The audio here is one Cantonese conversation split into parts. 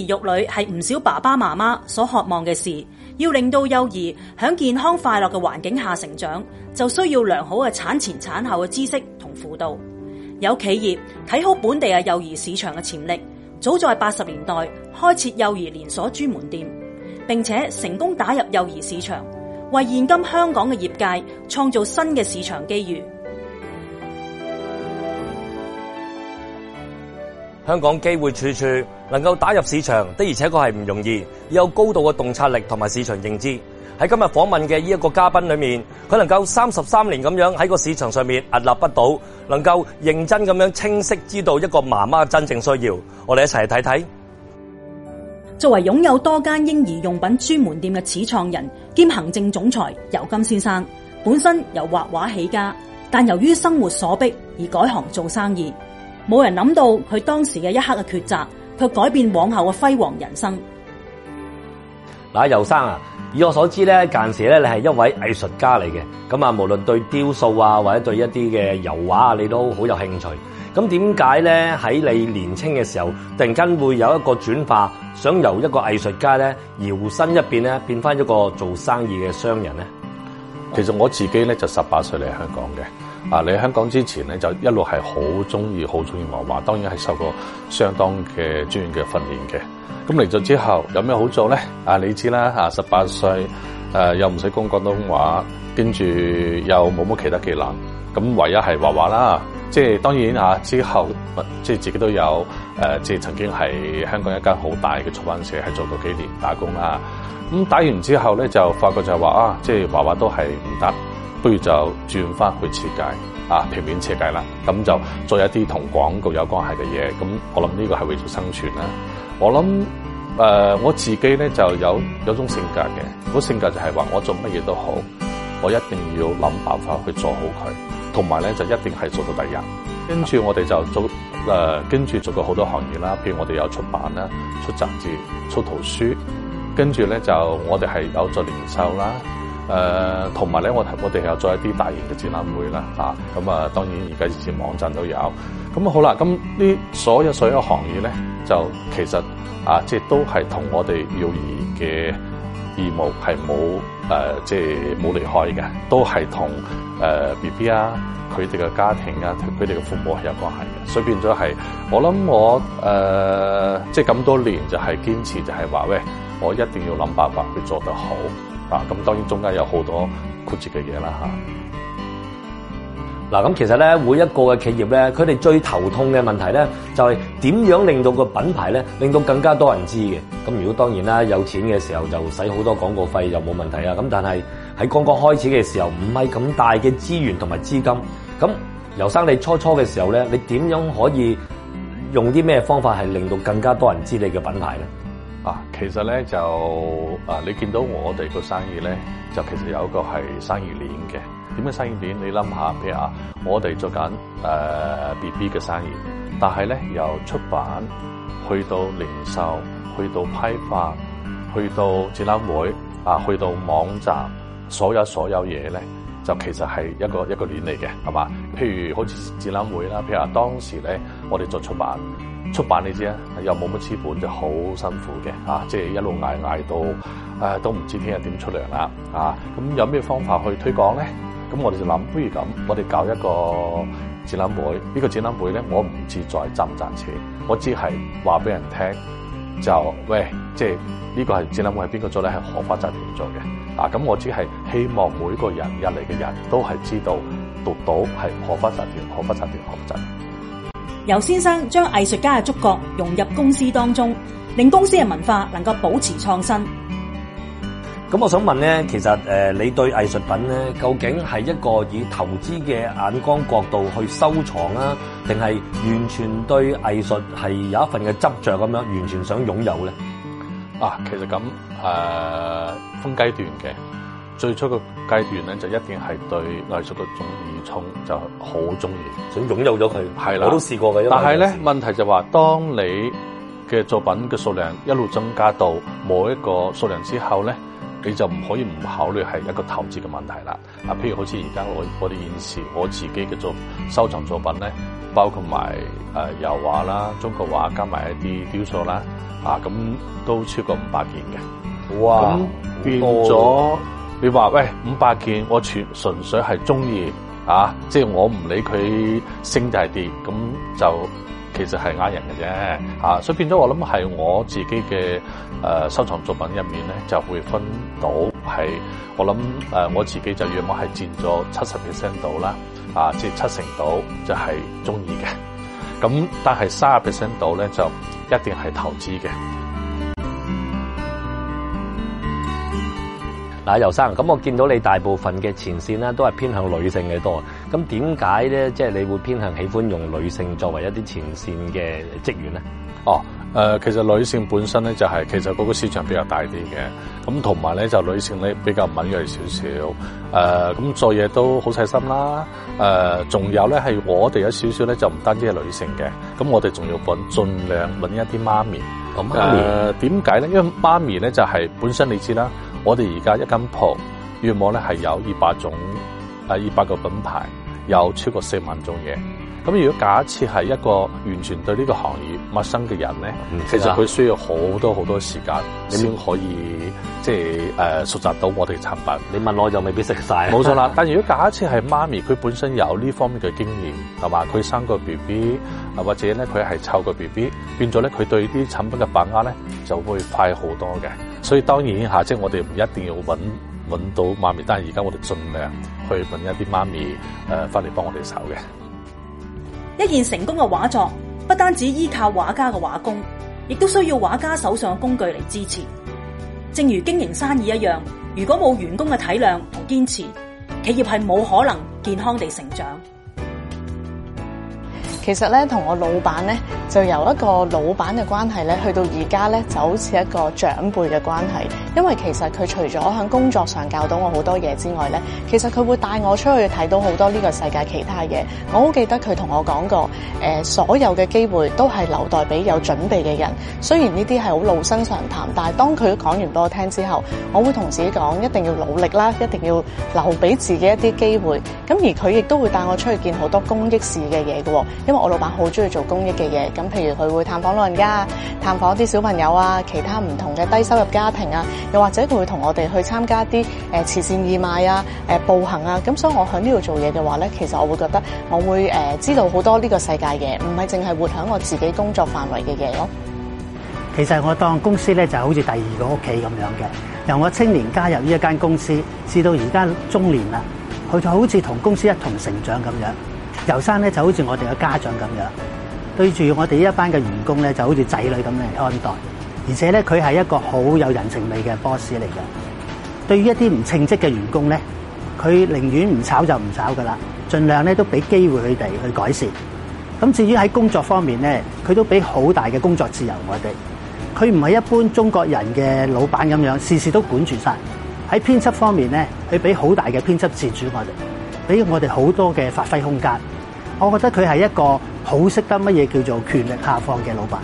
兒育女係唔少爸爸媽媽所渴望嘅事，要令到幼兒喺健康快樂嘅環境下成長，就需要良好嘅產前產後嘅知識同輔導。有企業睇好本地嘅幼兒市場嘅潛力，早在80年代開設幼兒連鎖專門店，並且成功打入幼兒市場，為現今香港嘅業界創造新嘅市場機遇。 香港機會處處，能夠打入市場的而且確係唔容易，要有高度嘅洞察力同埋市場認知。喺今日訪問嘅呢一個嘉賓裏面，佢能夠33年咁樣喺個市場上面屹立不倒，能夠認真咁樣清晰知道一個媽媽真正需要。我哋一齊嚟睇睇。 作為擁有多間嬰兒用品專門店嘅始創人兼行政總裁尤金先生，本身由畫畫起家，但由於生活所迫而改行做生意。冇人諗到佢當時嘅一刻嘅抉擇，卻改變往後嘅輝煌人生。 嗱，尤生啊，以我所知咧，間時咧你係一位藝術家嚟嘅，咁啊，無論對雕塑啊或者對一啲嘅油畫啊，你都好有興趣。咁點解咧喺你年青嘅時候，突然間會有一個轉化，想由一個藝術家咧搖身一變咧，變翻一個做生意嘅商人咧？ 其實我自己咧就18歲嚟香港嘅。嚟香港之前咧就一路係好中意畫畫，當然係受過相當嘅專業嘅訓練嘅。咁嚟咗之後有咩好做咧？你知啦，18歲又唔使講廣東話，跟住又冇乜其他技能，咁唯一係畫畫啦。即係當然之後即係自己都有即係曾經係香港一間好大嘅出版社係做過幾年打工啦。咁打完之後咧就發覺就係話即係畫畫都係唔得。不如就轉翻去設計平面設計啦，咁就做一啲同廣告有關係嘅嘢。咁我諗呢個係為咗生存啦。我諗我自己咧就有種性格嘅，嗰性格就係話我做乜嘢都好，我一定要諗辦法去做好佢，同埋咧就一定係做到第一。跟住我哋就做跟住做過好多行業啦，譬如我哋有出版啦、出雜誌、出圖書，跟住咧就我哋係有做零售啦。同埋咧，我哋有做一啲大型嘅展覽會啦，咁當然而家以前網站都有，咁好啦，咁呢所有行業咧，就其實即係都係同我哋幼兒嘅義務係即係冇離開嘅，都係同BB 佢哋嘅家庭佢哋嘅父母係有關係嘅，所以變咗係我諗我即係咁多年就係堅持就係話喂，我一定要諗辦法去做得好。咁當然中間有好多曲折嘅嘢啦嗱，咁其實咧，每一個嘅企業咧，佢哋最頭痛嘅問題咧，就係點樣令到個品牌咧，令到更加多人知嘅。咁如果當然啦，有錢嘅時候就使好多廣告費就冇問題啊。咁但係喺剛剛開始嘅時候，唔係咁大嘅資源同埋資金。咁尤生你初嘅時候咧，你點樣可以用啲咩方法係令到更加多人知你嘅品牌咧？ 其實咧就你見到我哋個生意咧，就其實有一個係生意鏈嘅。點樣生意鏈？你諗下，譬如我哋做緊BB 嘅生意，但係咧由出版去到零售，去到批發，去到展覽會，去到網站，所有嘢咧，就其實係一個鏈嚟嘅，係嘛？譬如好似展覽會啦，譬如當時咧，我哋做出版你知又冇乜資本，就好辛苦嘅，即係一路捱到都唔知聽日點出糧啦，咁有咩方法去推廣咧？咁我哋就諗，不如咁，我哋搞一個展覽會。呢個展覽會咧，我唔志在賺唔賺錢，我只係話俾人聽，就喂，即係呢個係展覽會係邊個做咧？係荷花集團做嘅，咁我只係希望每個人入嚟嘅人都係知道讀到係荷花集團。 尤先生將藝術家嘅觸覺融入公司當中，令公司嘅文化能夠保持創新。 咁我想問咧，其實你對藝術品咧，究竟係一個以投資嘅眼光角度去收藏啊，定係完全對藝術係有一份嘅執着咁樣，完全想擁有咧？ 其實咁分階段嘅。最初嘅階段咧，就一定係對藝術嘅種熱衷，就好中意， 想擁有咗佢。係啦，我都試過嘅。 但係咧，問題就話，當你嘅作品嘅數量一路增加到某一個數量之後咧， 你就唔可以唔考慮係一個投資嘅問題啦。譬如好似而家我哋現時我自己嘅收藏作品咧，包括埋油畫啦、中國畫加埋一啲雕塑啦，咁都超過500件嘅。 哇！ 咁變咗你話喂500件，我純粹係中意即係我唔理佢升定係跌，咁就其實係呃人嘅啫。所以變咗我諗係我自己嘅收藏作品入面咧，就會分到係我諗我自己就約莫係佔咗70% 度啦，即係70%度就係中意嘅。咁但係30% 度咧就一定係投資嘅。 嗱，游生，咁我見到你大部分嘅前線咧都係偏向女性嘅多，咁點解咧？即係你會偏向喜歡用女性作為一啲前線嘅職員咧？ 其實女性本身咧就係其實嗰個市場比較大啲嘅，咁同埋咧就女性咧比較敏銳少少，咁做嘢都好細心啦，仲有咧係我哋有少少咧就唔單止係女性嘅，咁我哋仲要盡量揾一啲媽咪。點解咧？因為媽咪咧就係本身你知啦，我哋而家一間鋪約莫咧係有200個品牌，有超過4萬種嘢。咁如果假設係一個完全對呢個行業陌生嘅人咧，其實佢需要好多時間先可以即係熟習到我哋嘅產品。 你問我就未必識晒。 冇錯啦，但如果假設係媽咪，佢本身有呢方面嘅經驗，係嘛？佢生個 BB，或者咧佢係湊個 BB，變咗咧佢對啲產品嘅把握咧就會快好多嘅。所以當然即係我哋唔一定要揾到媽咪，但係而家我哋盡量去揾一啲媽咪翻嚟幫我哋手嘅。 一件成功嘅畫作，不單止依靠畫家嘅畫工，亦都需要畫家手上嘅工具嚟支持。正如經營生意一樣，如果冇員工嘅體諒同堅持，企業係冇可能健康地成長。 其實咧，同我老闆咧，就由一個老闆嘅關係咧，去到而家咧，就好似一個長輩嘅關係。因為其實佢除咗喺工作上教到我好多嘢之外咧，其實佢會帶我出去睇到好多呢個世界其他嘢。我好記得佢同我講過，所有嘅機會都係留待俾有準備嘅人。雖然呢啲係好老生常談，但係當佢講完俾我聽之後，我會同自己講，一定要努力啦，一定要留俾自己一啲機會。咁而佢亦都會帶我出去見好多公益事嘅嘢嘅，因為我老闆好中意做公益嘅嘢。咁譬如佢會探訪老人家，探訪一啲小朋友啊，其他唔同嘅低收入家庭啊，又或者佢會同我哋去參加啲慈善義賣啊、步行啊。咁所以我喺呢度做嘢嘅話咧，其實我會覺得我會知道好多呢個世界嘅，唔係淨係活喺我自己工作範圍嘅嘢咯。 其實我當公司咧就好似第二個屋企咁樣嘅，由我青年加入呢一間公司，至到而家中年啦，佢就好似同公司一同成長咁樣。游生咧就好似我哋嘅家長咁樣，對住我哋呢一班嘅員工咧就好似仔女咁嚟看待，而且咧佢係一個好有人情味嘅 boss 嚟嘅。對於一啲唔稱職嘅員工咧，佢寧願唔炒就唔炒噶啦，盡量咧都俾機會佢哋去改善。咁至於喺工作方面咧，佢都俾好大嘅工作自由我哋。佢唔係一般中國人嘅老闆咁樣，事事都管住晒。喺編輯方面咧，佢俾好大嘅編輯自主我哋，俾我哋好多嘅發揮空間。我覺得佢係一個好識得乜嘢叫做權力下放嘅老闆。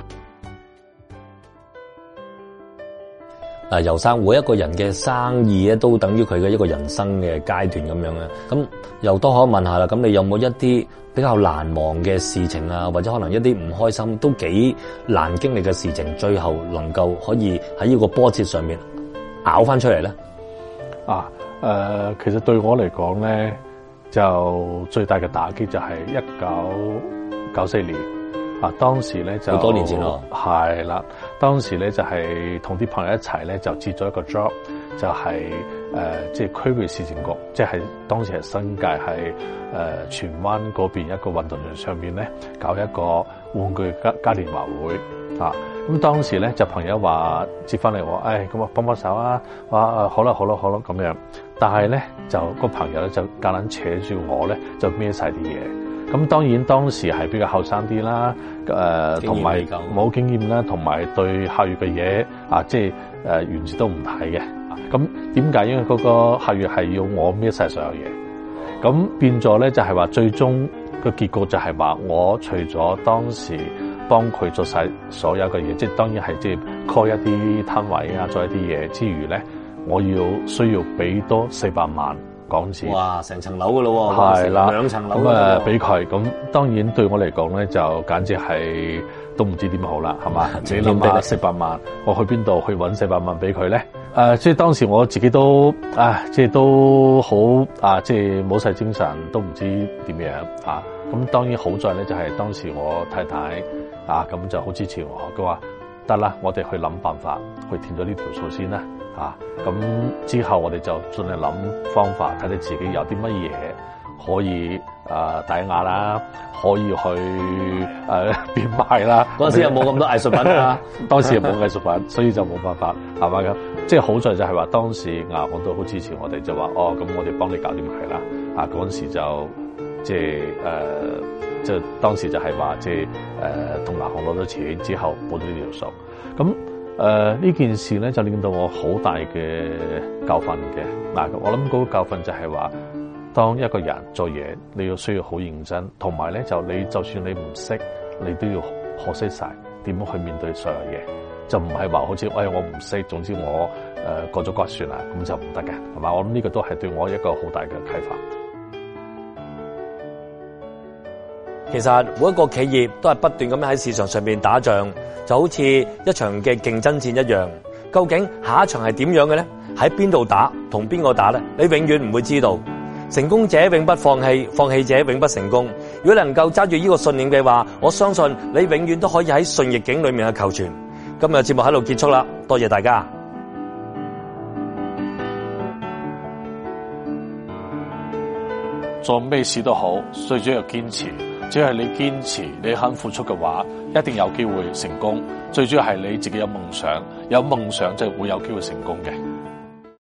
游生，每一個人嘅生意咧，都等於佢嘅一個人生嘅階段咁樣咧。咁又多可問下啦，咁你有冇一啲比較難忘嘅事情啊，或者可能一啲唔開心都幾難經歷嘅事情，最後能夠可以喺呢個波折上面咬翻出嚟咧？ 其實對我嚟講咧，就最大嘅打擊就係1994年當時咧就好多年前咯， 係啦。當時咧就係同啲朋友一齊咧就接咗一個 job，就係即係區域市政局，即係當時係新界係荃灣嗰邊一個運動場上面咧搞一個玩具嘉年華會咁當時咧就朋友話接翻嚟話，咁啊幫幫手啊，好啦咁樣。但係咧就個朋友咧就夾硬扯住我咧就孭晒啲嘢。咁當然當時係比較後生啲啦，同埋冇經驗啦，同埋對客戶嘅嘢即係完全都唔睇嘅。咁點解？因為嗰個客戶係要我孭晒所有嘢。咁變咗咧就係話最終個結果就係話我除咗當時幫佢做晒所有嘅嘢，即係當然係即係 call 一啲攤位做一啲嘢之餘咧， 我需要俾多400萬港紙。 哇！成層樓噶咯喎， 係啦 ，2層樓咁俾佢，咁當然對我嚟講咧，就簡直係都唔知點好啦，係嘛？你諗下400萬，我去邊度去揾400萬俾佢咧？即係當時我自己都即係都好即係冇晒精神，都唔知點樣啊！咁當然好在咧，就係當時我太太咁就好支持我，佢話得啦，我哋去諗辦法去填咗呢條數先啦，咁之後我哋就盡量諗方法，睇睇自己有啲乜嘢可以抵押啦，可以去變賣啦。 嗰陣時又冇咁多藝術品啊， 當時又冇藝術品，所以就冇辦法係嘛咁。即係好在就係話當時我都好支持我哋，就話咁我哋幫你搞掂佢啦。嗰陣時就即係當時就係話即係同銀行攞咗錢之後補咗呢條數。咁呢件事咧就令到我好大嘅教訓嘅。我諗嗰個教訓就係話，當一個人做嘢，你要需要好認真，同埋咧就算你唔識，你都要學識晒點樣去面對所有嘢，就唔係話好似我唔識，總之我過咗骨算啦，咁就唔得嘅，係嘛？我諗呢個都係對我一個好大嘅啟發。 其實每一個企業都係不斷咁樣喺市場上面打仗，就好似一場嘅競爭戰一樣。究竟下一場係點樣嘅咧？喺邊度打，同邊個打咧？你永遠唔會知道。成功者永不放棄，放棄者永不成功。如果能夠揸住呢個信念嘅話，我相信你永遠都可以喺順逆境裏面去求存。今日節目喺度結束啦，多謝大家。 做咩事都好，最主要堅持。只要係你堅持，你肯付出嘅話，一定有機會成功。最主要係你自己有夢想，有夢想就會有機會成功嘅。